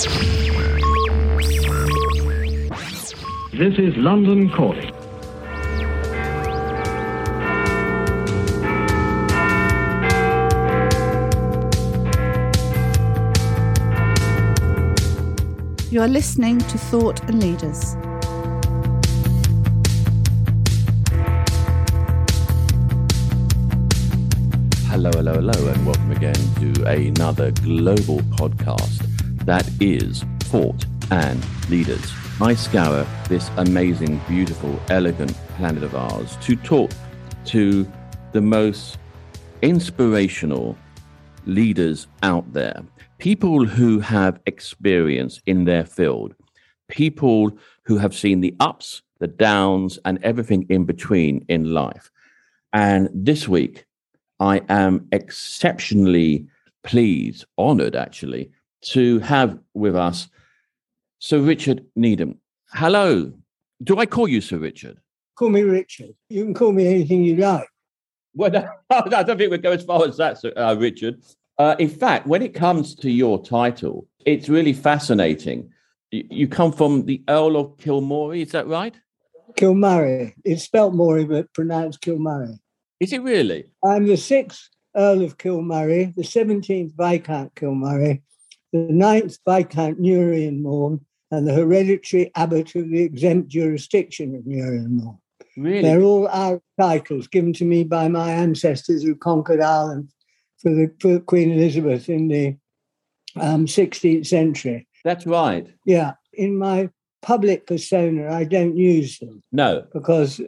This is London Calling. You are listening to Thought and Leaders. Hello, and welcome again to another global podcast that is Thought and Leaders. I scour this amazing, beautiful, elegant planet of ours to talk to the most inspirational leaders out there. People who have experience in their field, people who have seen the ups, the downs, and everything in between in life. And this week, I am exceptionally pleased, honored actually, to have with us Sir Richard Needham. Hello. Do I call you Sir Richard? Call me Richard. You can call me anything you like. Well, I don't think we'll go as far as that, Sir, Richard. In fact, when it comes to your title, it's really fascinating. You come from the Earl of Kilmorey, is that right? Kilmurry. It's spelt Morey, but pronounced Kilmurry. Is it really? I'm the 6th Earl of Kilmurry, the 17th Viscount Kilmurry, the 9th Viscount Newry and Mourne, and the hereditary abbot of the exempt jurisdiction of Newry and Mourne. Really? They're all our titles given to me by my ancestors who conquered Ireland for Queen Elizabeth in the 16th century. That's right. Yeah. In my public persona, I don't use them. No. Because,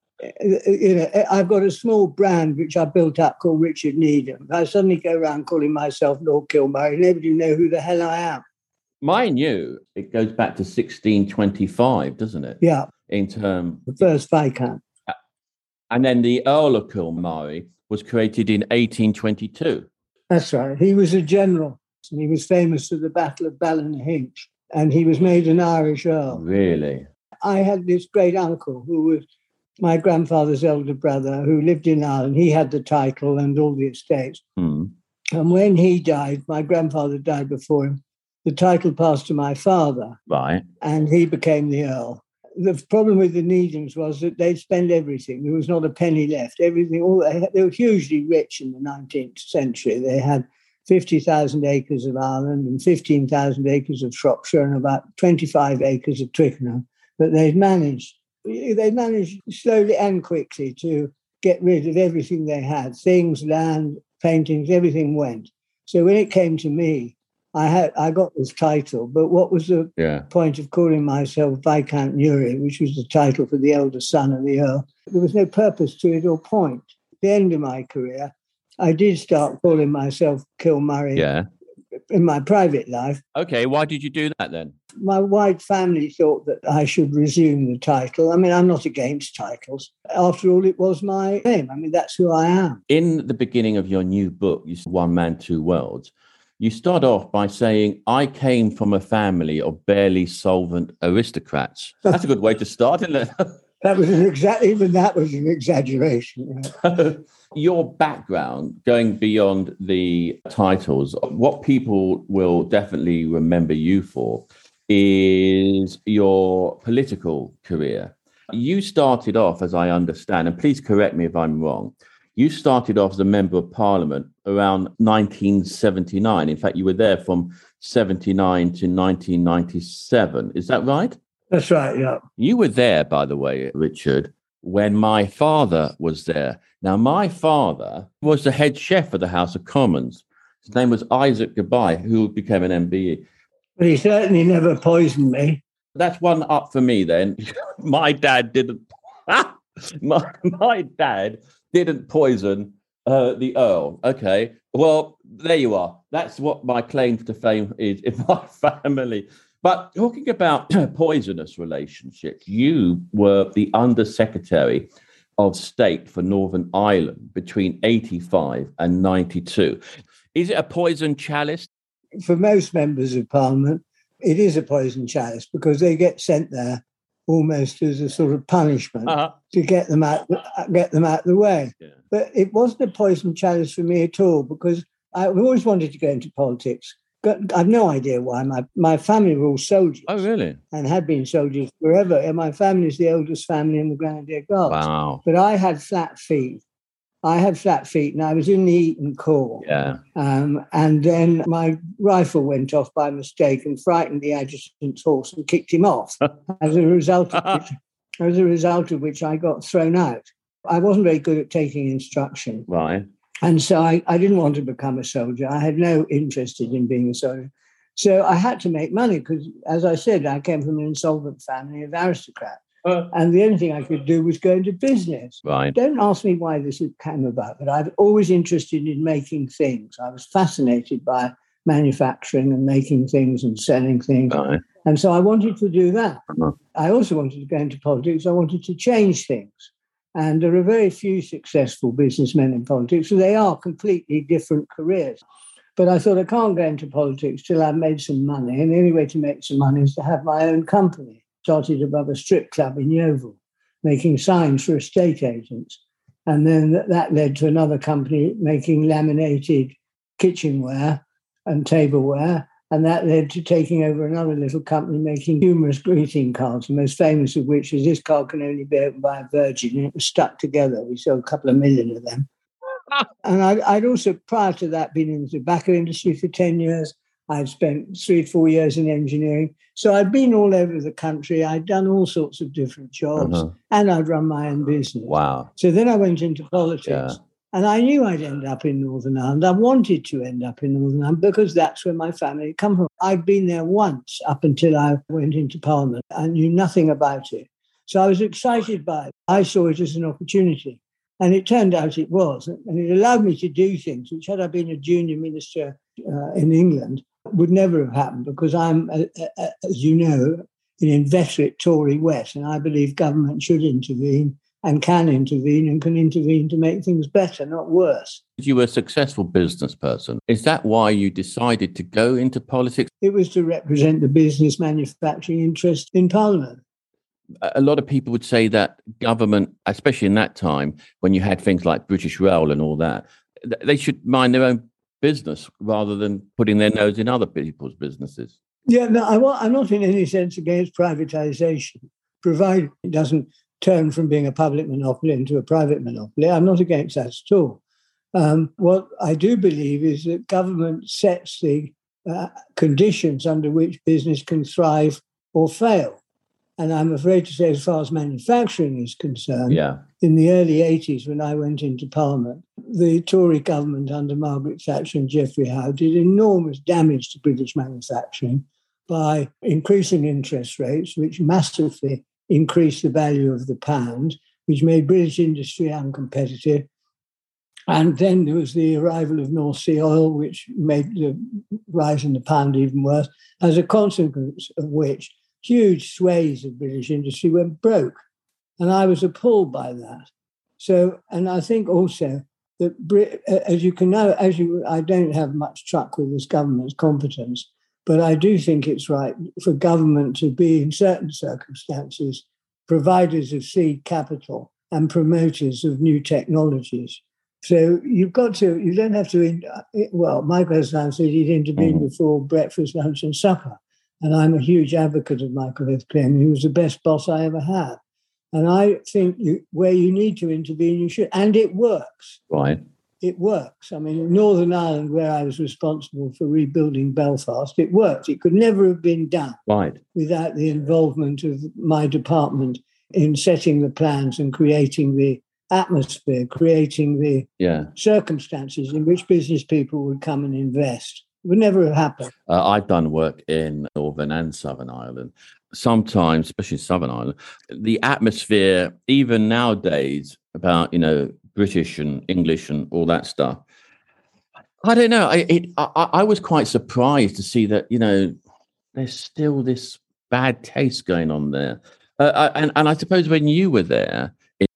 I've got a small brand which I built up called Richard Needham. I suddenly go around calling myself Lord Kilmurry. Nobody know who the hell I am. Mine knew. It goes back to 1625, doesn't it? Yeah. In term. The first Viscount. And then the Earl of Kilmurry was created in 1822. That's right. He was a general, and he was famous for the Battle of Ballynahinch, and he was made an Irish Earl. Really? I had this great uncle who was my grandfather's elder brother who lived in Ireland. He had the title and all the estates. Mm. And when he died, my grandfather died before him, the title passed to my father. Right. And he became the Earl. The problem with the Needhams was that they'd spend everything. There was not a penny left. Everything. They were hugely rich in the 19th century. They had 50,000 acres of Ireland and 15,000 acres of Shropshire and about 25 acres of Twickenham. But they managed slowly and quickly to get rid of everything they had. Things, land, paintings, everything went. So when it came to me, I got this title, but what was the point of calling myself Viscount Newry, which was the title for the elder son of the Earl? There was no purpose to it or point. At the end of my career, I did start calling myself Kilmurry in my private life. Okay, why did you do that then? My wide family thought that I should resume the title. I mean, I'm not against titles. After all, it was my name. I mean, that's who I am. In the beginning of your new book, you said One Man, Two Worlds. You start off by saying, I came from a family of barely solvent aristocrats. That's a good way to start, isn't it? That was an exaggeration. Yeah. Your background, going beyond the titles, what people will definitely remember you for is your political career. You started off, as I understand, and please correct me if I'm wrong, you started off as a member of parliament around 1979. In fact, you were there from 79 to 1997. Is that right? That's right, yeah. You were there, by the way, Richard, when my father was there. Now, my father was the head chef of the House of Commons. His name was Isaac Gabai, who became an MBE. But he certainly never poisoned me. That's one up for me then. My dad didn't. My dad didn't poison the Earl. Okay, well, there you are. That's what my claim to fame is in my family. But talking about poisonous relationships, you were the Under-Secretary of State for Northern Ireland between 85 and 92. Is it a poison chalice? For most members of Parliament, it is a poison chalice because they get sent there almost as a sort of punishment to get them out the way. Yeah. But it wasn't a poison chalice for me at all because I've always wanted to go into politics. I've no idea why. My family were all soldiers. Oh, really? And had been soldiers forever. And my family is the oldest family in the Grenadier Guards. Wow. But I had flat feet. And I was in the Eton Corps. Yeah. And then my rifle went off by mistake and frightened the adjutant's horse and kicked him off. As a result of which I got thrown out. I wasn't very good at taking instruction. Right. And so I didn't want to become a soldier. I had no interest in being a soldier. So I had to make money because, as I said, I came from an insolvent family of aristocrats. And the only thing I could do was go into business. Right. Don't ask me why this came about, but I've always interested in making things. I was fascinated by manufacturing and making things and selling things. Right. And so I wanted to do that. Uh-huh. I also wanted to go into politics. I wanted to change things. And there are very few successful businessmen in politics, so they are completely different careers. But I thought I can't go into politics till I've made some money. And the only way to make some money is to have my own company. Started above a strip club in Yeovil, making signs for estate agents. And then that led to another company making laminated kitchenware and tableware. And that led to taking over another little company making humorous greeting cards, the most famous of which is "This card can only be opened by a virgin." And it was stuck together. We sold a couple of million of them. And I'd also, prior to that, been in the tobacco industry for 10 years. I'd spent 3-4 years in engineering. So I'd been all over the country. I'd done all sorts of different jobs, and I'd run my own business. Wow. So then I went into politics. Yeah. And I knew I'd end up in Northern Ireland. I wanted to end up in Northern Ireland because that's where my family had come from. I'd been there once up until I went into Parliament. I knew nothing about it. So I was excited by it. I saw it as an opportunity. And it turned out it was. And it allowed me to do things which, had I been a junior minister in England, would never have happened, because I'm, as you know, an inveterate Tory West, and I believe government should intervene and can intervene to make things better, not worse. You were a successful business person. Is that why you decided to go into politics? It was to represent the business manufacturing interest in Parliament. A lot of people would say that government, especially in that time, when you had things like British Rail and all that, they should mind their own business rather than putting their nose in other people's businesses. Yeah, no, I'm not in any sense against privatisation, provided it doesn't turn from being a public monopoly into a private monopoly. I'm not against that at all. What I do believe is that government sets the conditions under which business can thrive or fail. And I'm afraid to say, as far as manufacturing is concerned, in the early 80s, when I went into Parliament, the Tory government under Margaret Thatcher and Geoffrey Howe did enormous damage to British manufacturing by increasing interest rates, which massively increased the value of the pound, which made British industry uncompetitive. And then there was the arrival of North Sea oil, which made the rise in the pound even worse, as a consequence of which huge swathes of British industry went broke. And I was appalled by that. So, and I think also that, as you can know, I don't have much truck with this government's competence, but I do think it's right for government to be, in certain circumstances, providers of seed capital and promoters of new technologies. So you don't have to, Michael Heseltine said he'd intervene before breakfast, lunch and supper. And I'm a huge advocate of Michael Heseltine. He was the best boss I ever had. And I think where you need to intervene, you should. And it works. Right. It works. I mean, in Northern Ireland, where I was responsible for rebuilding Belfast, it worked. It could never have been done without the involvement of my department in setting the plans and creating the atmosphere, creating the circumstances in which business people would come and invest. It would never have happened. I've done work in Northern and Southern Ireland. Sometimes, especially Southern Ireland, the atmosphere, even nowadays, about, British and English and all that stuff, I don't know. I was quite surprised to see that, there's still this bad taste going on there. And I suppose when you were there,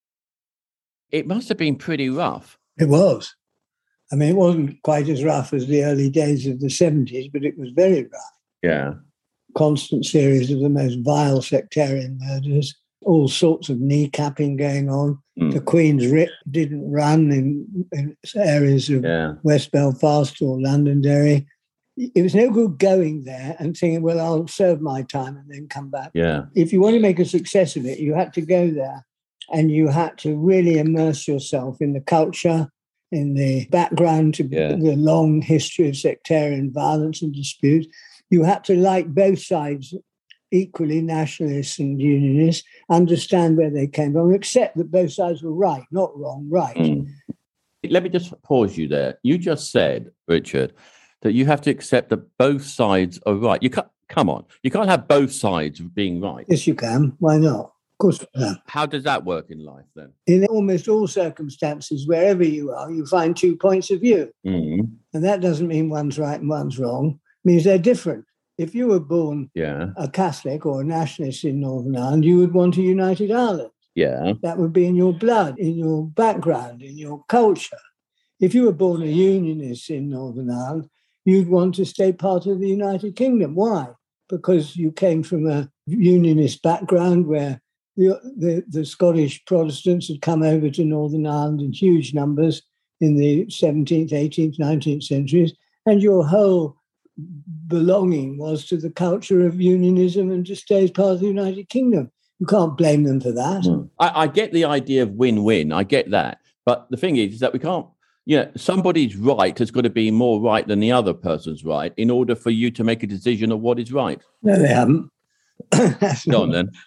it must have been pretty rough. It was. I mean, it wasn't quite as rough as the early days of the 70s, but it was very rough. Yeah. Constant series of the most vile sectarian murders, all sorts of kneecapping going on. The Queen's Writ didn't run in areas of West Belfast or Londonderry. it was no good going there and thinking, well, I'll serve my time and then come back. Yeah. If you want to make a success of it, you had to go there and you had to really immerse yourself in the culture, in the background to the long history of sectarian violence and disputes. You had to like both sides equally, nationalists and unionists, understand where they came from, accept that both sides were right, not wrong, right. Mm. Let me just pause you there. You just said, Richard, that you have to accept that both sides are right. You can't, come on, you can't have both sides being right. Yes, you can. Why not? Of course you can. How does that work in life then? In almost all circumstances, wherever you are, you find two points of view. Mm. And that doesn't mean one's right and one's wrong. It means they're different. If you were born a Catholic or a nationalist in Northern Ireland, you would want a united Ireland. Yeah. That would be in your blood, in your background, in your culture. If you were born a unionist in Northern Ireland, you'd want to stay part of the United Kingdom. Why? Because you came from a unionist background where the Scottish Protestants had come over to Northern Ireland in huge numbers in the 17th, 18th, 19th centuries, and your whole belonging was to the culture of unionism and to stay as part of the United Kingdom. You can't blame them for that. Mm. I get the idea of win-win. I get that. But the thing is that we can't, somebody's right has got to be more right than the other person's right in order for you to make a decision of what is right. No, they haven't. Go on then.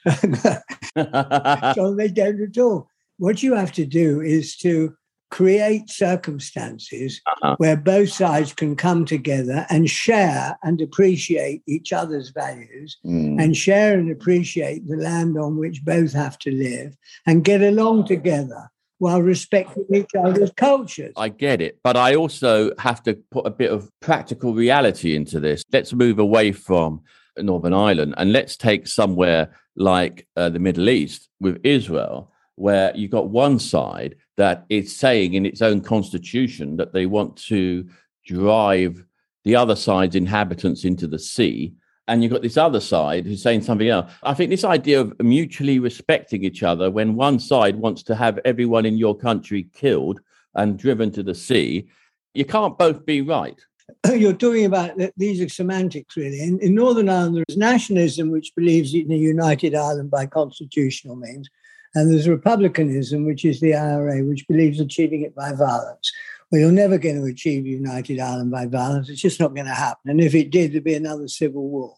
So they don't at all. What you have to do is to create circumstances where both sides can come together and share and appreciate each other's values and share and appreciate the land on which both have to live and get along together while respecting each other's cultures. I get it, but I also have to put a bit of practical reality into this. Let's move away from Northern Ireland and let's take somewhere like the Middle East with Israel, where you've got one side that is saying in its own constitution that they want to drive the other side's inhabitants into the sea. And you've got this other side who's saying something else. I think this idea of mutually respecting each other when one side wants to have everyone in your country killed and driven to the sea, you can't both be right. You're talking about these are semantics, really. In Northern Ireland, there is nationalism, which believes in a united Ireland by constitutional means. And there's republicanism, which is the IRA, which believes achieving it by violence. Well, you're never going to achieve united Ireland by violence. It's just not going to happen. And if it did, there'd be another civil war.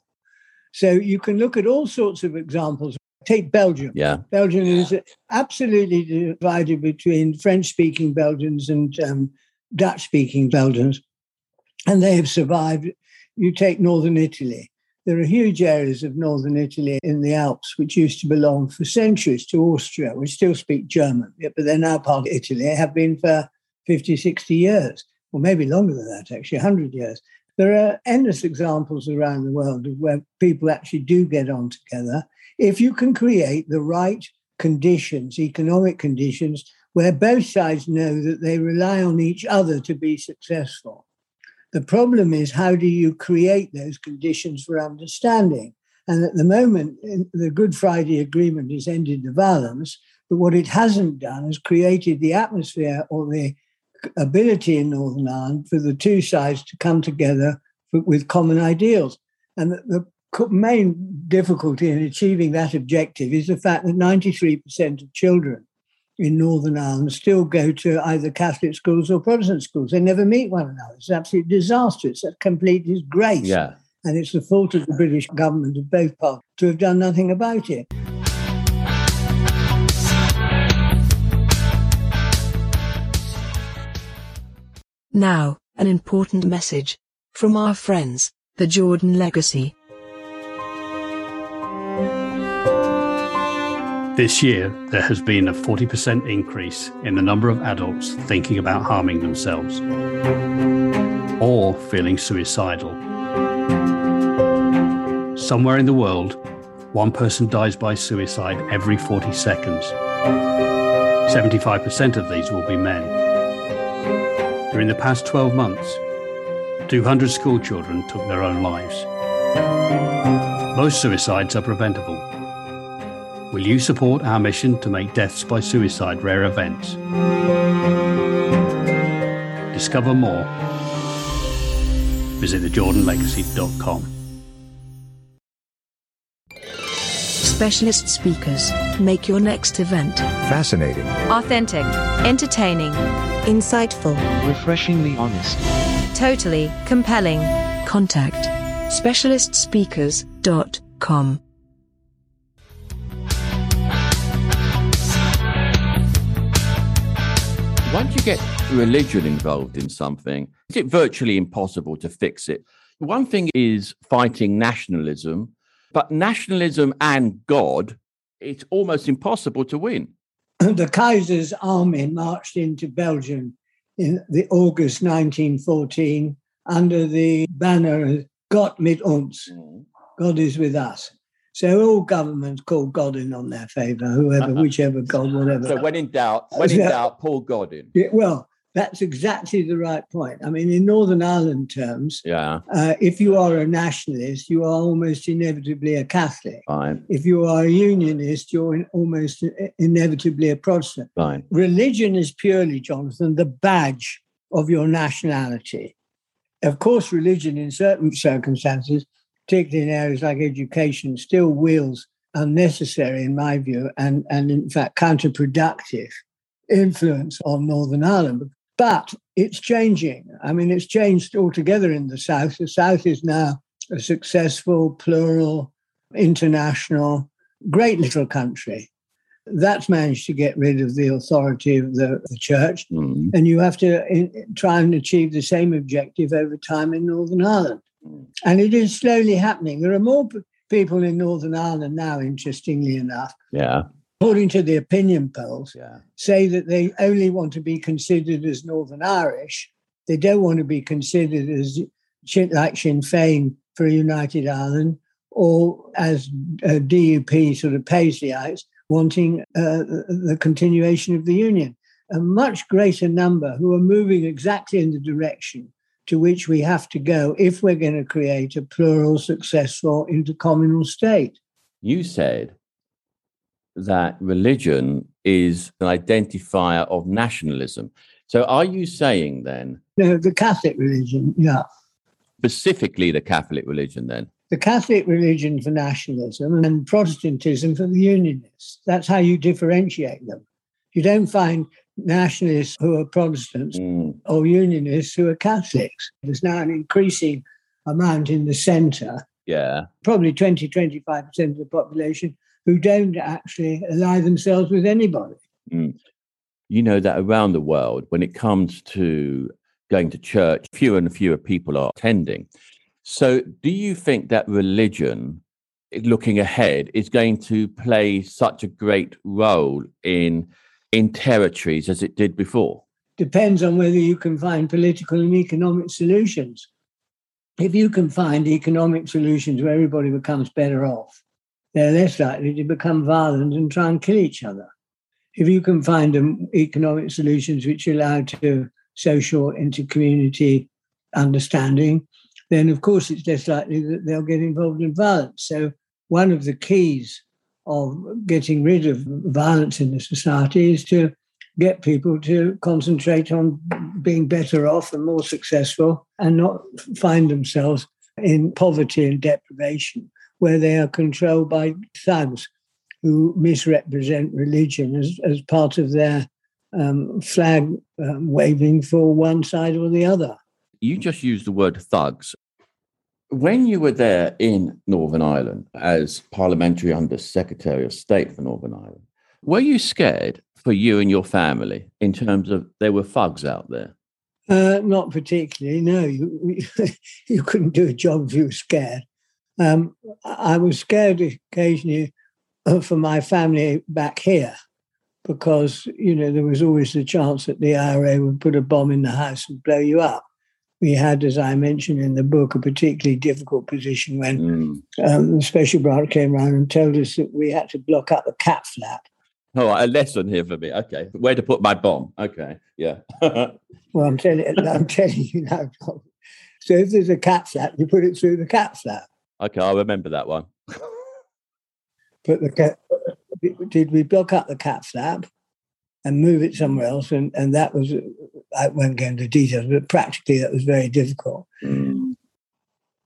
So you can look at all sorts of examples. Take Belgium. Yeah. Belgium is absolutely divided between French-speaking Belgians and Dutch-speaking Belgians. And they have survived. You take northern Italy. There are huge areas of northern Italy in the Alps which used to belong for centuries to Austria, which still speak German, but they're now part of Italy. They have been for 50, 60 years, or maybe longer than that, actually, 100 years. There are endless examples around the world of where people actually do get on together. If you can create the right conditions, economic conditions, where both sides know that they rely on each other to be successful. The problem is, how do you create those conditions for understanding? And at the moment, the Good Friday Agreement has ended the violence, but what it hasn't done is created the atmosphere or the ability in Northern Ireland for the two sides to come together with common ideals. And the main difficulty in achieving that objective is the fact that 93% of children in Northern Ireland still go to either Catholic schools or Protestant schools. They never meet one another. It's absolute disaster. It's a complete disgrace. Yeah. And it's the fault of the British government of both parties to have done nothing about it. Now, an important message from our friends, the Jordan Legacy. This year, there has been a 40% increase in the number of adults thinking about harming themselves or feeling suicidal. Somewhere in the world, one person dies by suicide every 40 seconds. 75% of these will be men. During the past 12 months, 200 school children took their own lives. Most suicides are preventable. Will you support our mission to make deaths by suicide rare events? Discover more visit thejordanlegacy.com. Specialist speakers make your next event fascinating, authentic, entertaining, insightful, refreshingly honest, totally compelling. Contact specialistspeakers.com. Once you get religion involved in something, is it virtually impossible to fix it? One thing is fighting nationalism, but nationalism and God, it's almost impossible to win. The Kaiser's army marched into Belgium in the August 1914 under the banner of Gott mit uns, God is with us. So all governments call God in on their favour, whoever, whichever God, whatever. So when in doubt, pull God in. Yeah, well, that's exactly the right point. I mean, in Northern Ireland terms, if you are a nationalist, you are almost inevitably a Catholic. Fine. If you are a unionist, you're almost inevitably a Protestant. Fine. Religion is purely, Jonathan, the badge of your nationality. Of course, religion in certain circumstances, particularly in areas like education, still wields unnecessary, in my view, and in fact counterproductive influence on Northern Ireland. But it's changing. I mean, it's changed altogether in the South. The South is now a successful, plural, international, great little country. That's managed to get rid of the authority of the church. And you have to try and achieve the same objective over time in Northern Ireland. And it is slowly happening. There are more people in Northern Ireland now, interestingly enough, according to the opinion polls, say that they only want to be considered as Northern Irish. They don't want to be considered as like Sinn Féin for a united Ireland, or as DUP sort of Paisleyite wanting the continuation of the Union. A much greater number who are moving exactly in the direction to which we have to go if we're going to create a plural, successful, intercommunal state. You said that religion is an identifier of nationalism. So are you saying then... No, the Catholic religion, Specifically the Catholic religion then? The Catholic religion for nationalism and Protestantism for the Unionists. That's how you differentiate them. You don't find nationalists who are Protestants or Unionists who are Catholics. There's now an increasing amount in the centre, probably 20-25% of the population, who don't actually ally themselves with anybody. You know that around the world, when it comes to going to church, fewer and fewer people are attending. So do you think that religion, looking ahead, is going to play such a great role in territories as it did before? Depends on whether you can find political and economic solutions. If you can find economic solutions where everybody becomes better off, they're less likely to become violent and try and kill each other. If you can find economic solutions which allow to social inter-community understanding, then of course it's less likely that they'll get involved in violence. So one of the keys of getting rid of violence in the society is to get people to concentrate on being better off and more successful and not find themselves in poverty and deprivation where they are controlled by thugs who misrepresent religion as part of their flag waving for one side or the other. You just used the word thugs. When you were there in Northern Ireland as Parliamentary Under-Secretary of State for Northern Ireland, were you scared for you and your family in terms of there were thugs out there? Not particularly, no. You couldn't do a job if you were scared. I was scared occasionally for my family back here because, there was always the chance that the IRA would put a bomb in the house and blow you up. We had, as I mentioned in the book, a particularly difficult position when the special branch came around and told us that we had to block up the cat flap. Oh, a lesson here for me. Okay. Where to put my bomb. Okay. Yeah. Well, I'm telling you now, Tom. So if there's a cat flap, you put it through the cat flap. Okay, I'll remember that one. Did we block up the cat flap and move it somewhere else? And that was, I won't go into details, but practically that was very difficult.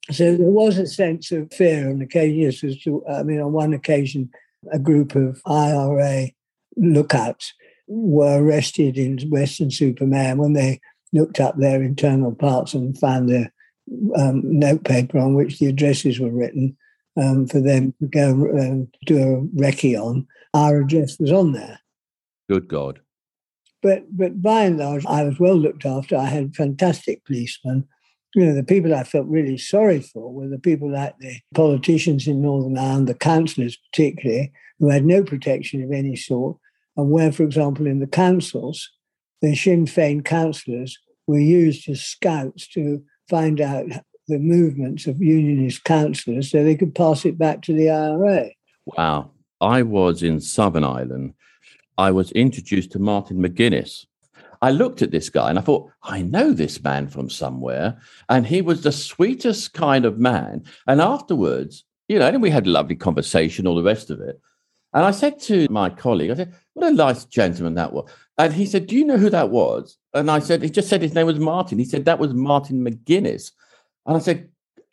So there was a sense of fear on occasion. On one occasion, a group of IRA lookouts were arrested in Weston-super-Mare when they looked up their internal parts and found the notepaper on which the addresses were written for them to go do a recce on. Our address was on there. Good God. But by and large, I was well looked after. I had fantastic policemen. The people I felt really sorry for were the people like the politicians in Northern Ireland, the councillors particularly, who had no protection of any sort, and where, for example, in the councils, the Sinn Féin councillors were used as scouts to find out the movements of unionist councillors so they could pass it back to the IRA. Wow. I was in Southern Ireland. I was introduced to Martin McGuinness. I looked at this guy and I thought, I know this man from somewhere. And he was the sweetest kind of man. And afterwards, and we had a lovely conversation, all the rest of it. And I said to my colleague, I said, what a nice gentleman that was. And he said, do you know who that was? And I said, he just said his name was Martin. He said, that was Martin McGuinness. And I said,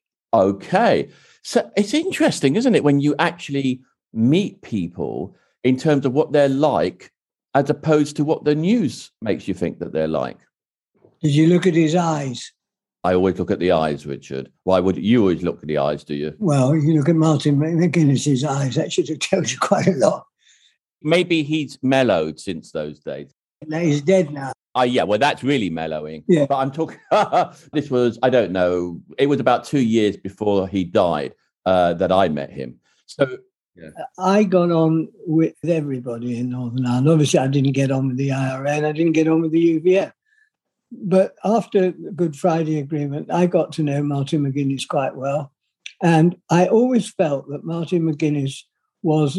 okay. So it's interesting, isn't it, when you actually meet people in terms of what they're like, as opposed to what the news makes you think that they're like. Did you look at his eyes? I always look at the eyes, Richard. Why would you always look at the eyes, do you? Well, you look at Martin McGuinness's eyes. That should have told you quite a lot. Maybe he's mellowed since those days. He's dead now. Yeah, well, that's really mellowing. Yeah. But I'm talking, this was, I don't know, it was about 2 years before he died that I met him. So yeah. I got on with everybody in Northern Ireland. Obviously, I didn't get on with the IRA and I didn't get on with the UVF. But after the Good Friday Agreement, I got to know Martin McGuinness quite well. And I always felt that Martin McGuinness was,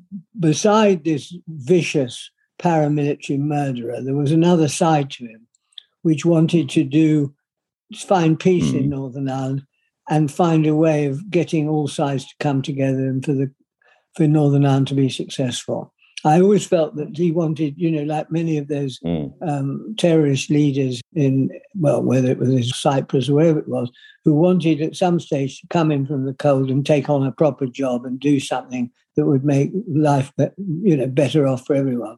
beside this vicious paramilitary murderer, there was another side to him, which wanted to find peace in Northern Ireland and find a way of getting all sides to come together and for Northern Ireland to be successful. I always felt that he wanted, like many of those terrorist leaders whether it was in Cyprus or wherever it was, who wanted at some stage to come in from the cold and take on a proper job and do something that would make life, better off for everyone.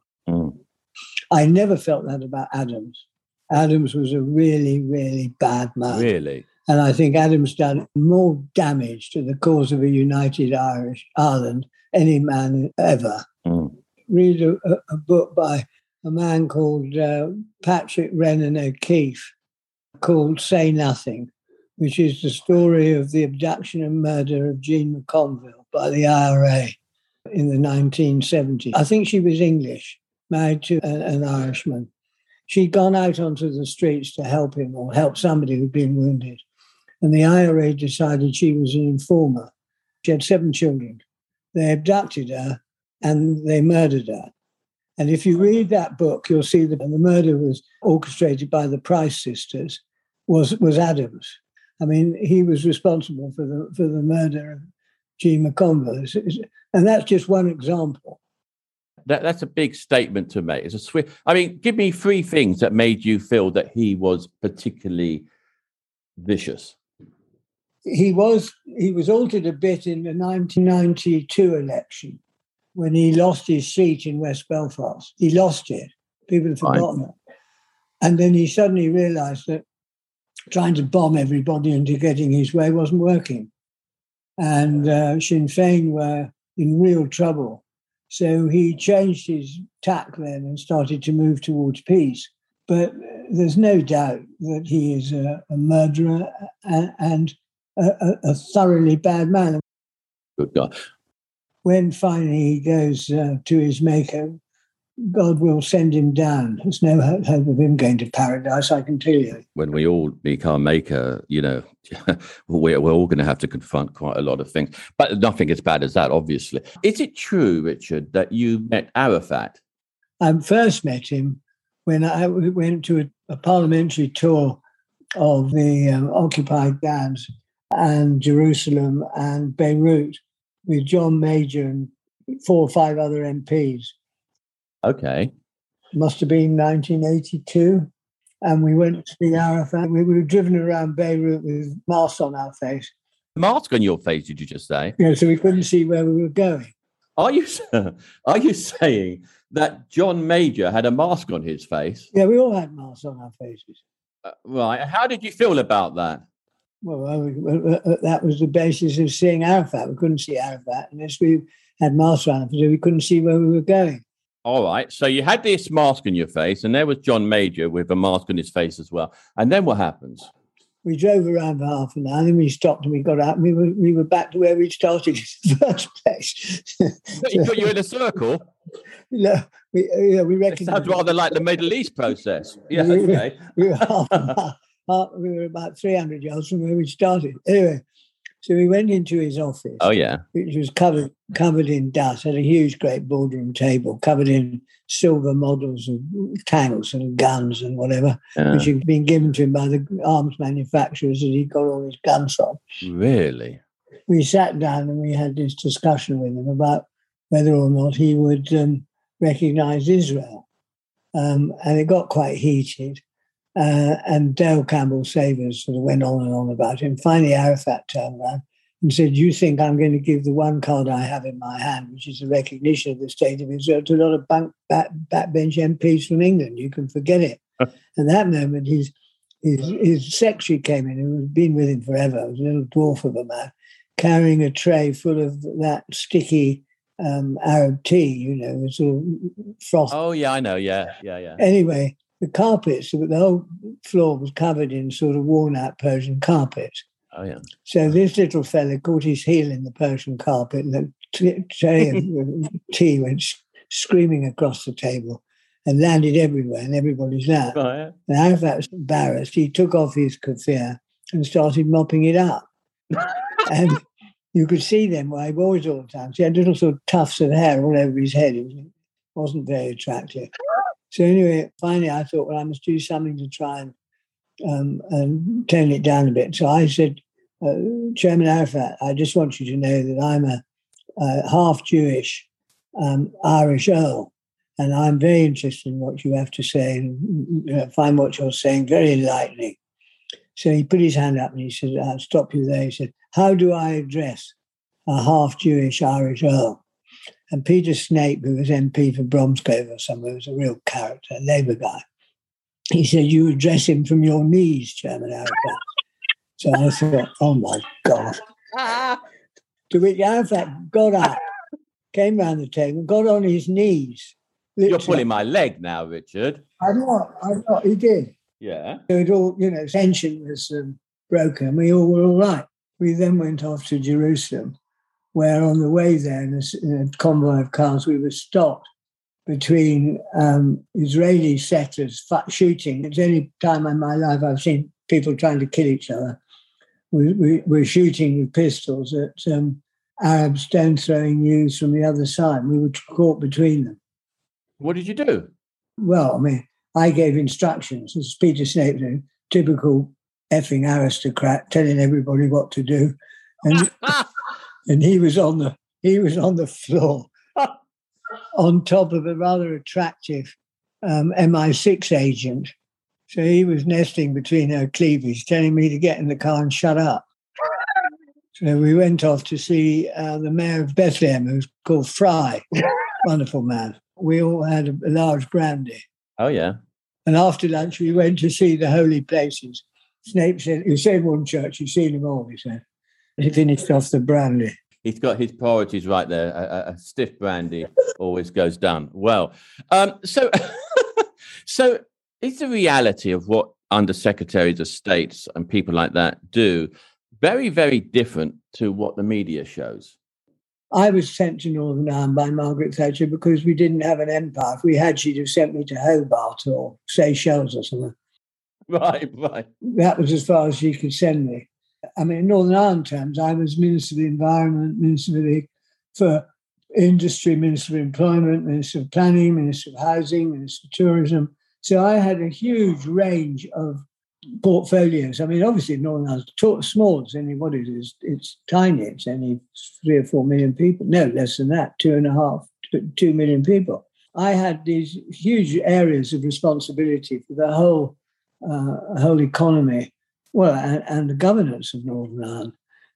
I never felt that about Adams. Adams was a really, really bad man. Really? And I think Adams done more damage to the cause of a united Ireland any man ever. Read a book by a man called Patrick Rennan O'Keefe called Say Nothing, which is the story of the abduction and murder of Jean McConville by the IRA in the 1970s. I think she was English, married to an Irishman. She'd gone out onto the streets to help him or help somebody who'd been wounded. And the IRA decided she was an informer. She had 7 children. They abducted her and they murdered her. And if you read that book, you'll see that the murder was orchestrated by the Price sisters, was Adams. I mean, he was responsible for the murder of Jean McConville. And that's just one example. That's a big statement to make. Give me 3 things that made you feel that he was particularly vicious. He was altered a bit in the 1992 election when he lost his seat in West Belfast. He lost it. People have forgotten it. And then he suddenly realised that trying to bomb everybody into getting his way wasn't working. And Sinn Féin were in real trouble. So he changed his tack then and started to move towards peace. But there's no doubt that he is a murderer and a thoroughly bad man. Good God. When finally he goes to his maker, God will send him down. There's no hope of him going to paradise, I can tell you. When we all meet our maker, we're all going to have to confront quite a lot of things. But nothing as bad as that, obviously. Is it true, Richard, that you met Arafat? I first met him when I went to a parliamentary tour of the occupied lands and Jerusalem and Beirut with John Major and 4 or 5 other MPs. Okay. Must have been 1982. And we went to see Arafat. We were driven around Beirut with masks on our face. Mask on your face, did you just say? Yeah, so we couldn't see where we were going. Are you saying that John Major had a mask on his face? Yeah, we all had masks on our faces. Right. How did you feel about that? Well, that was the basis of seeing Arafat. We couldn't see Arafat unless we had masks on, so we couldn't see where we were going. All right. So you had this mask on your face, and there was John Major with a mask on his face as well. And then what happens? We drove around for half an hour, and then we stopped and we got out, and we were back to where we started in the first place. He put you in a circle? No, we reckoned. It sounds rather like the Middle East process. Yeah, okay. We were about 300 yards from where we started. Anyway, so we went into his office. Oh, yeah. Which was covered in dust, had a huge, great boardroom table covered in silver models of tanks and guns and whatever, which had been given to him by the arms manufacturers that he got all his guns from. Really? We sat down and we had this discussion with him about whether or not he would recognise Israel. And it got quite heated. And Dale Campbell Savers sort of went on and on about him. Finally, Arafat turned around and said, "You think I'm going to give the one card I have in my hand, which is the recognition of the state of Israel, to a lot of backbench MPs from England? You can forget it." At that moment, his secretary came in, who had been with him forever. It was a little dwarf of a man, carrying a tray full of that sticky Arab tea, with sort of frost. Oh, yeah, I know. Yeah. Anyway, the carpets, the whole floor was covered in sort of worn-out Persian carpets. Oh, yeah. So this little fella caught his heel in the Persian carpet, and the tray of tea went screaming across the table and landed everywhere in everybody's lap. Oh, yeah. And Arafat was embarrassed. He took off his keffiyeh and started mopping it up. And you could see them where he was all the time. So he had little sort of tufts of hair all over his head. It wasn't very attractive. So anyway, finally I thought, well, I must do something to try and tone it down a bit. So I said, Chairman Arafat, I just want you to know that I'm a half Jewish Irish Earl, and I'm very interested in what you have to say and find what you're saying very enlightening. So he put his hand up and he said, I'll stop you there. He said, how do I address a half Jewish Irish Earl? And Peter Snape, who was MP for Bromsgrove or somewhere, was a real character, a Labour guy. He said, you address him from your knees, Chairman Arafat. So I thought, oh, my God. To which Arafat got up, came round the table, got on his knees. You're pulling my leg now, Richard. I'm not. He did. Yeah. So it all, tension was broken. We all were all right. We then went off to Jerusalem, where on the way there, in a convoy of cars, we were stopped between Israeli settlers shooting. It's the only time in my life I've seen people trying to kill each other. We were shooting with pistols at Arab stone-throwing youths from the other side. We were caught between them. What did you do? Well, I gave instructions. As Peter Snape, typical effing aristocrat, telling everybody what to do. And he was on the floor on top of a rather attractive MI6 agent. So he was nesting between her cleavage, telling me to get in the car and shut up. So we went off to see the mayor of Bethlehem, who's called Fry. Wonderful man. We all had a large brandy. Oh, yeah. And after lunch, we went to see the holy places. Snape said, you said one church, you've seen them all, he said. He finished off the brandy. He's got his priorities right there. A stiff brandy always goes down. Well, so is the reality of what undersecretaries of states and people like that do very, very different to what the media shows? I was sent to Northern Ireland by Margaret Thatcher because we didn't have an empire. If we had, she'd have sent me to Hobart or Seychelles or something. Right. That was as far as she could send me. In Northern Ireland terms, I was Minister of the Environment, Minister for Industry, Minister of Employment, Minister of Planning, Minister of Housing, Minister of Tourism. So I had a huge range of portfolios. Obviously, Northern Ireland's small. It's only what it is. It's tiny. It's only 3 or 4 million people. No, less than that, 2 million people. I had these huge areas of responsibility for the whole economy. Well, and the governance of Northern Ireland.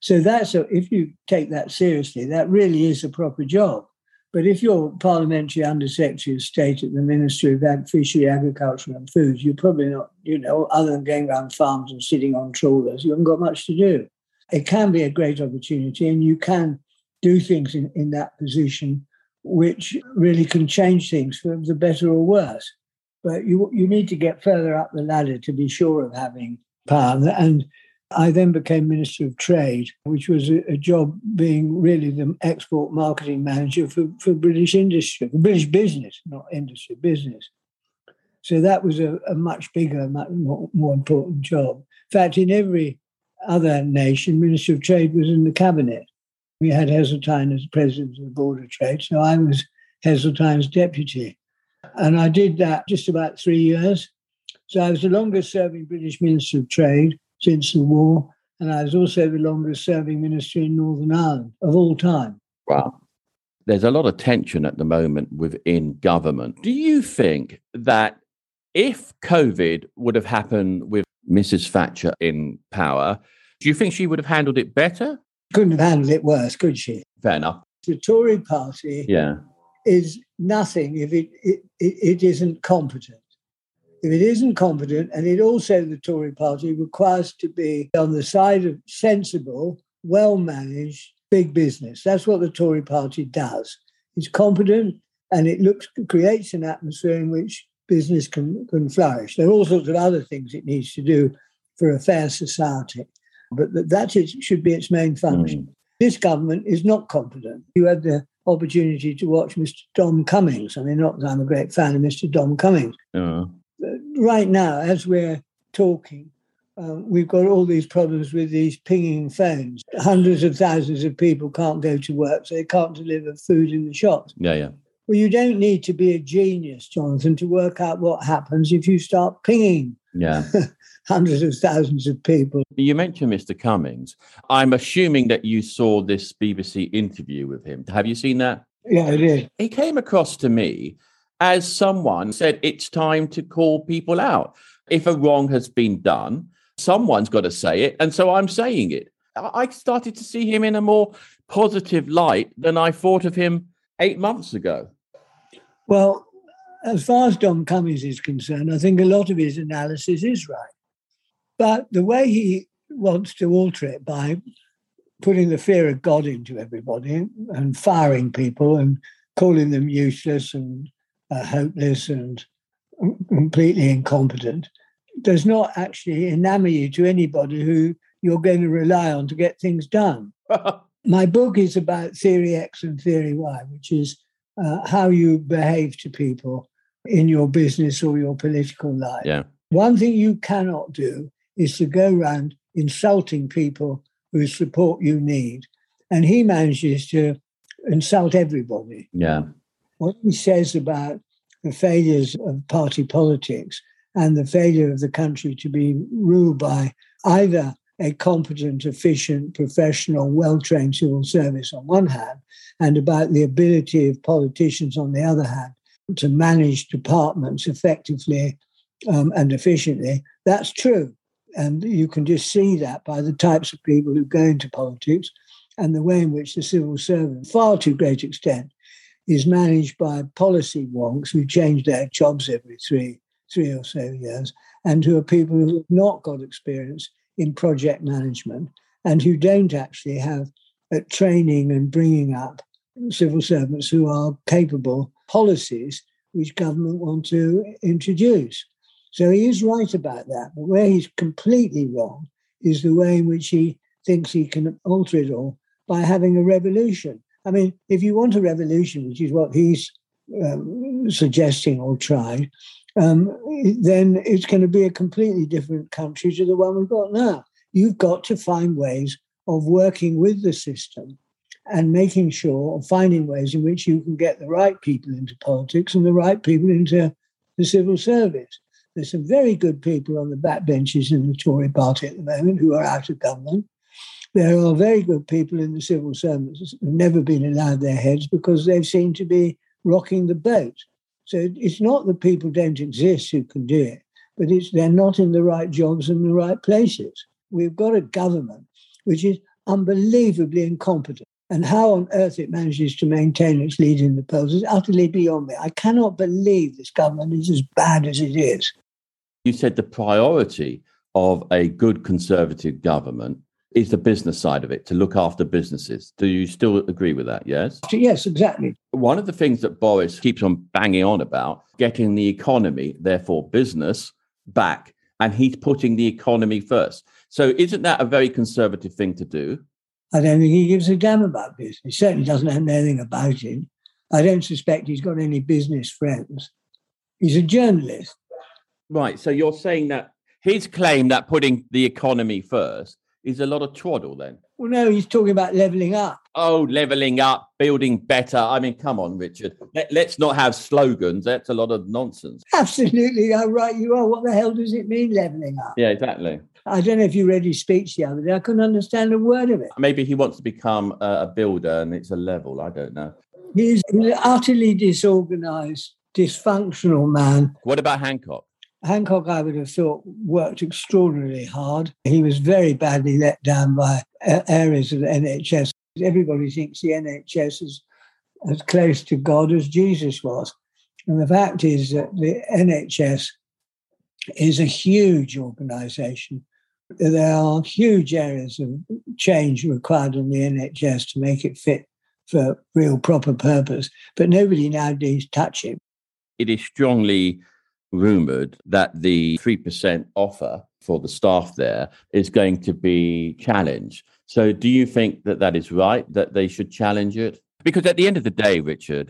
So if you take that seriously, that really is a proper job. But if you're Parliamentary Under-Secretary of State at the Ministry of Fishery, Agriculture and Foods, you're probably not, other than going around farms and sitting on trawlers, you haven't got much to do. It can be a great opportunity, and you can do things in that position which really can change things for the better or worse. But you need to get further up the ladder to be sure of having power. And I then became Minister of Trade, which was a job being really the export marketing manager for British industry, for British business, not industry, business. So that was a much bigger, much more important job. In fact, in every other nation, Minister of Trade was in the cabinet. We had Heseltine as president of the Board of Trade, so I was Heseltine's deputy. And I did that just about 3 years. So I was the longest serving British Minister of Trade since the war, and I was also the longest serving minister in Northern Ireland of all time. Wow. There's a lot of tension at the moment within government. Do you think that if COVID would have happened with Mrs. Thatcher in power, do you think she would have handled it better? Couldn't have handled it worse, could she? Fair enough. The Tory party is nothing if it isn't competent. If it isn't competent, and the Tory party requires to be on the side of sensible, well-managed big business. That's what the Tory party does. It's competent, and it creates an atmosphere in which business can flourish. There are all sorts of other things it needs to do for a fair society, but that should be its main function. This government is not competent. You had the opportunity to watch Mr. Dom Cummings. I mean, not that I'm a great fan of Mr. Dom Cummings. Right now, as we're talking, we've got all these problems with these pinging phones. Hundreds of thousands of people can't go to work, so they can't deliver food in the shops. Yeah. Well, you don't need to be a genius, Jonathan, to work out what happens if you start pinging hundreds of thousands of people. You mentioned Mr. Cummings. I'm assuming that you saw this BBC interview with him. Have you seen that? Yeah, I did. He came across to me as someone said it's time to call people out. If a wrong has been done, someone's got to say it, and so I'm saying it. I started to see him in a more positive light than I thought of him 8 months ago. Well, as far as Dom Cummings is concerned, I think a lot of his analysis is right. But the way he wants to alter it by putting the fear of God into everybody and firing people and calling them useless and hopeless and completely incompetent does not actually enamor you to anybody who you're going to rely on to get things done. My book is about Theory X and Theory Y, which is how you behave to people in your business or your political life. Yeah. One thing you cannot do is to go around insulting people whose support you need. And he manages to insult everybody. Yeah. What he says about the failures of party politics and the failure of the country to be ruled by either a competent, efficient, professional, well-trained civil service on one hand, and about the ability of politicians on the other hand to manage departments effectively and efficiently, that's true. And you can just see that by the types of people who go into politics and the way in which the civil service, far too great extent, is managed by policy wonks who change their jobs every three or so years, and who are people who have not got experience in project management and who don't actually have training and bringing up civil servants who are capable policies which government want to introduce. So he is right about that. But where he's completely wrong is the way in which he thinks he can alter it all by having a revolution. I mean, if you want a revolution, which is what he's suggesting or trying, then it's going to be a completely different country to the one we've got now. You've got to find ways of working with the system and making sure, or finding ways in which you can get the right people into politics and the right people into the civil service. There's some very good people on the backbenches in the Tory party at the moment who are out of government. There are very good people in the civil service who've never been allowed their heads because they seem to be rocking the boat. So it's not that people don't exist who can do it, but they're not in the right jobs and the right places. We've got a government which is unbelievably incompetent. And how on earth it manages to maintain its lead in the polls is utterly beyond me. I cannot believe this government is as bad as it is. You said the priority of a good Conservative government is the business side of it, to look after businesses. Do you still agree with that, yes? Yes, exactly. One of the things that Boris keeps on banging on about, getting the economy, therefore business, back, and he's putting the economy first. So isn't that a very Conservative thing to do? I don't think he gives a damn about business. He certainly doesn't know anything about it. I don't suspect he's got any business friends. He's a journalist. Right, so you're saying that his claim that putting the economy first is a lot of twaddle then? Well, no, he's talking about levelling up. Oh, levelling up, building better. I mean, come on, Richard. Let's not have slogans. That's a lot of nonsense. Absolutely, how right you are. What the hell does it mean, levelling up? Yeah, exactly. I don't know if you read his speech the other day. I couldn't understand a word of it. Maybe he wants to become a builder and it's a level. I don't know. He's an utterly disorganised, dysfunctional man. What about Hancock? Hancock, I would have thought, worked extraordinarily hard. He was very badly let down by areas of the NHS. Everybody thinks the NHS is as close to God as Jesus was. And the fact is that the NHS is a huge organisation. There are huge areas of change required in the NHS to make it fit for real proper purpose. But nobody nowadays touch it. It is strongly rumoured that the 3% offer for the staff there is going to be challenged. So do you think that that is right, that they should challenge it? Because at the end of the day, Richard,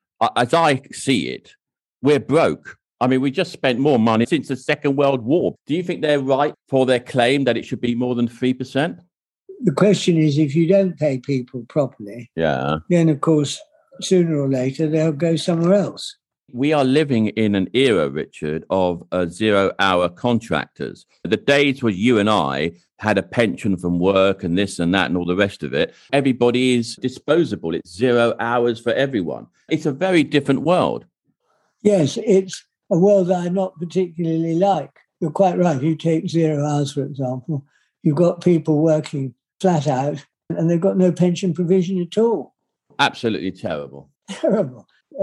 as I see it, we're broke. I mean, we just spent more money since the Second World War. Do you think they're right for their claim that it should be more than 3%? The question is, if you don't pay people properly, then, of course, sooner or later, they'll go somewhere else. We are living in an era, Richard, of 0-hour contractors. The days where you and I had a pension from work and this and that and all the rest of it, everybody is disposable. It's 0 hours for everyone. It's a very different world. Yes, it's a world that I not particularly like. You're quite right. You take 0 hours, for example. You've got people working flat out and they've got no pension provision at all. Absolutely terrible. Terrible.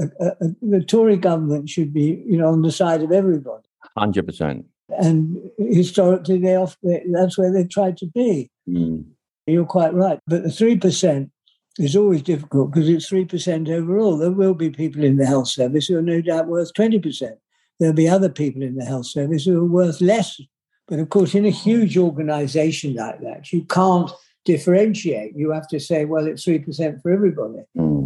The Tory government should be, on the side of everybody. 100%. And historically, that's where they tried to be. You're quite right. But the 3% is always difficult because it's 3% overall. There will be people in the health service who are no doubt worth 20%. There'll be other people in the health service who are worth less. But of course, in a huge organisation like that, you can't differentiate. You have to say, well, it's 3% for everybody.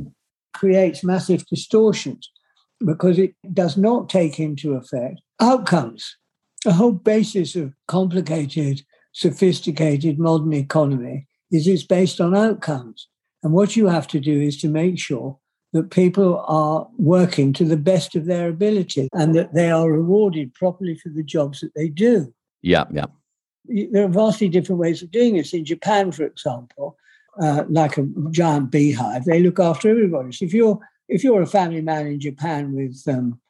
Creates massive distortions because it does not take into effect outcomes. The whole basis of complicated, sophisticated modern economy is it's based on outcomes. And what you have to do is to make sure that people are working to the best of their ability and that they are rewarded properly for the jobs that they do. Yeah. There are vastly different ways of doing this. In Japan, for example, like a giant beehive, they look after everybody. So if you're a family man in Japan with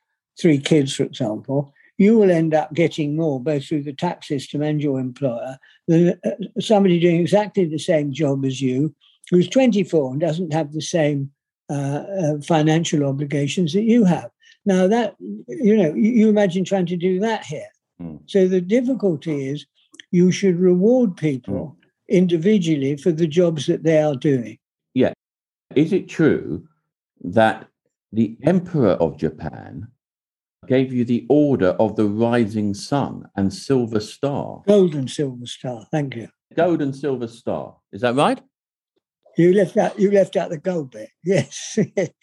3 kids, for example, you will end up getting more, both through the tax system and your employer, than somebody doing exactly the same job as you, who's 24 and doesn't have the same financial obligations that you have. Now that, you imagine trying to do that here. So the difficulty is you should reward people individually for the jobs that they are doing. Yeah. Is it true that the Emperor of Japan gave you the Order of the Rising Sun and Silver Star? Gold and Silver Star, thank you. Gold and Silver Star. Is that right? You left out the gold bit. Yes.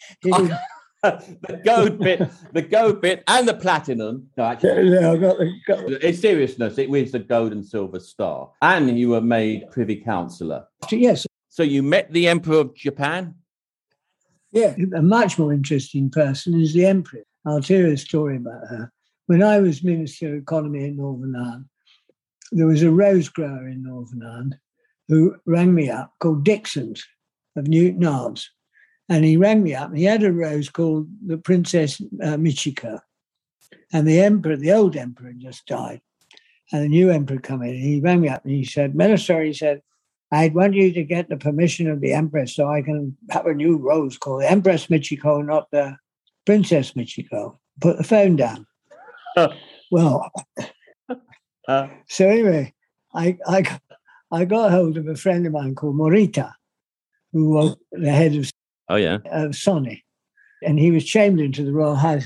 the gold bit and the platinum. No, actually, I got the gold. In seriousness, it was the Gold and Silver Star. And you were made Privy Councillor. Yes. So you met the Emperor of Japan? Yeah. A much more interesting person is the Empress. I'll tell you a story about her. When I was Minister of Economy in Northern Ireland, there was a rose grower in Northern Ireland who rang me up called Dixon's of Newton Arms. And he rang me up and he had a rose called the Princess Michiko. And the old emperor, just died. And the new emperor come in and he rang me up and he said, Minister, he said, I want you to get the permission of the Empress so I can have a new rose called Empress Michiko, not the Princess Michiko. Put the phone down. Well, so anyway, I got hold of a friend of mine called Morita, who was the head of Sony, and he was chamberlain to the Royal House.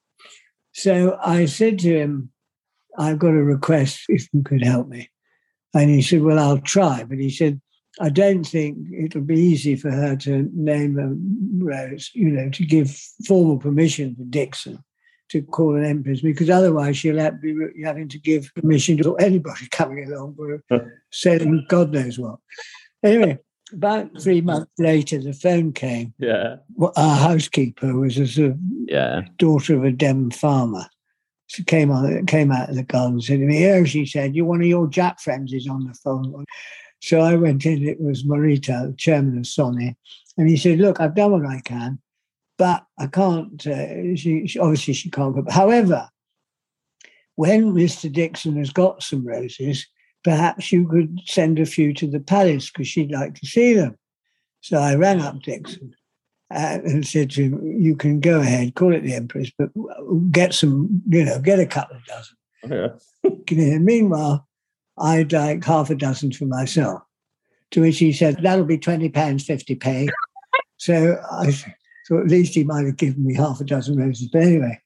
So I said to him, I've got a request if you could help me. And he said, well, I'll try. But he said, I don't think it'll be easy for her to name a rose, to give formal permission for Dixon to call an empress, because otherwise she'll have to be having to give permission to anybody coming along for selling God knows what. Anyway, about 3 months later, the phone came. Yeah. Our housekeeper was a sort of daughter of a Devon farmer. She came out of the garden and said to me, "Oh," she said, one of your Jap friends is on the phone." So I went in. It was Morita, the chairman of Sony. And he said, "Look, I've done what I can, but I can't." She can't go. However, when Mr. Dixon has got some roses, perhaps you could send a few to the palace because she'd like to see them. So I rang up Dixon and said to him, "You can go ahead, call it the Empress, but get some, get a couple of dozen." Yeah. Meanwhile, I'd like half a dozen for myself. To which he said, "That'll be £20, 50p." So I thought at least he might have given me half a dozen roses. But anyway,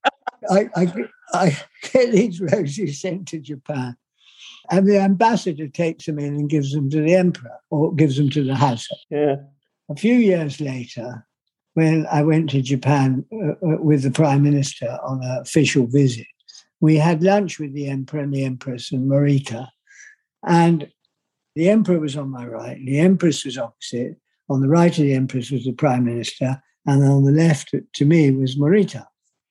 I get these roses sent to Japan. And the ambassador takes them in and gives them to the emperor or gives them to the house. Yeah. A few years later, when I went to Japan with the Prime Minister on an official visit, we had lunch with the Emperor and the Empress and Morita. And the Emperor was on my right, the Empress was opposite. On the right of the Empress was the Prime Minister, and on the left to me was Morita.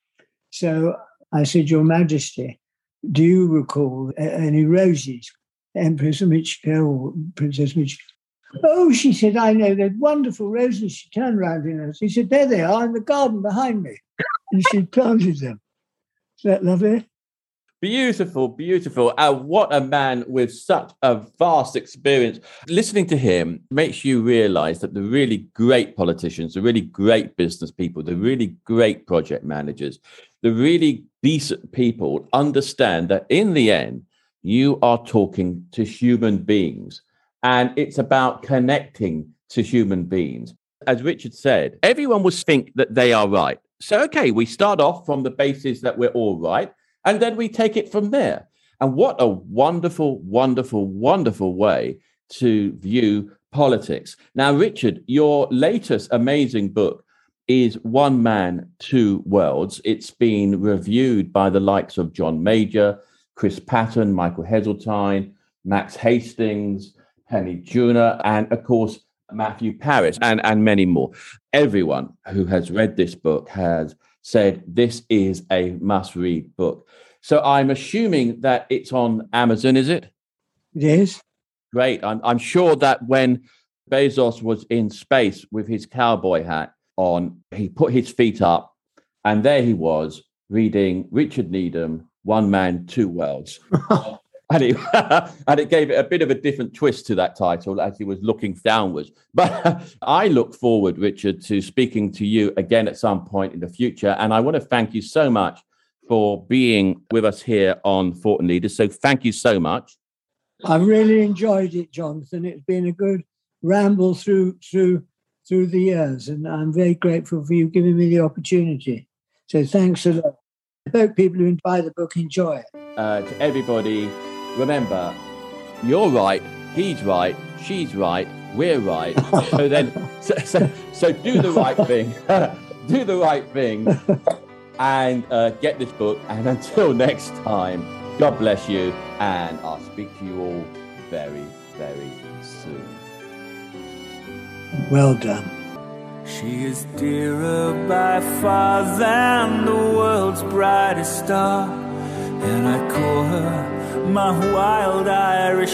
So I said, "Your Majesty, do you recall any roses? Empress Michiko or Princess Michiko?" "Oh," she said, "I know, they're wonderful roses." She turned around in us. She said, "There they are in the garden behind me." And she planted them. Is that lovely? Beautiful, beautiful. What a man with such a vast experience. Listening to him makes you realize that the really great politicians, the really great business people, the really great project managers, the really decent people understand that in the end, you are talking to human beings. And it's about connecting to human beings. As Richard said, everyone will think that they are right. So, okay, we start off from the basis that we're all right, and then we take it from there. And what a wonderful, wonderful, wonderful way to view politics. Now, Richard, your latest amazing book is One Man, Two Worlds. It's been reviewed by the likes of John Major, Chris Patton, Michael Heseltine, Max Hastings, Penny Junor, and of course, Matthew Parris, and many more. Everyone who has read this book has said this is a must-read book. So I'm assuming that it's on Amazon, is it? It is. Great. I'm sure that when Bezos was in space with his cowboy hat on, he put his feet up, and there he was reading Richard Needham, One Man, Two Worlds. And it gave it a bit of a different twist to that title as he was looking downwards. But I look forward, Richard, to speaking to you again at some point in the future. And I want to thank you so much for being with us here on Thought and Leaders. So thank you so much. I really enjoyed it, Jonathan. It's been a good ramble through the years. And I'm very grateful for you giving me the opportunity. So thanks a lot. I hope people who buy the book enjoy it. To everybody, remember, you're right, he's right, she's right, we're right. So do the right thing. Do the right thing and get this book. And until next time, God bless you. And I'll speak to you all very, very soon. Well done. She is dearer by far than the world's brightest star, and I call her my wild Irish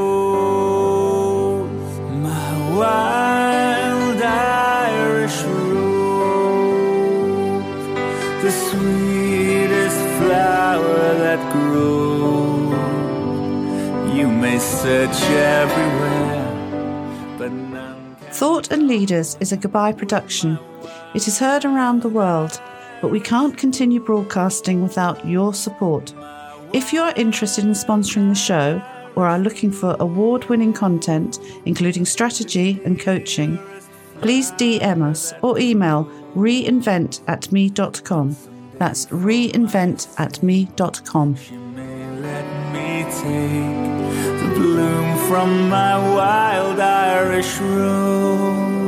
rose, my wild Irish rose, the sweetest flower that grows. You may search everywhere, Thought and Leaders is a Goodbye production. It is heard around the world, but we can't continue broadcasting without your support. If you are interested in sponsoring the show or are looking for award-winning content, including strategy and coaching, please DM us or email reinvent@me.com. That's reinvent@me.com. Let me take the bloom from my wild Irish rose.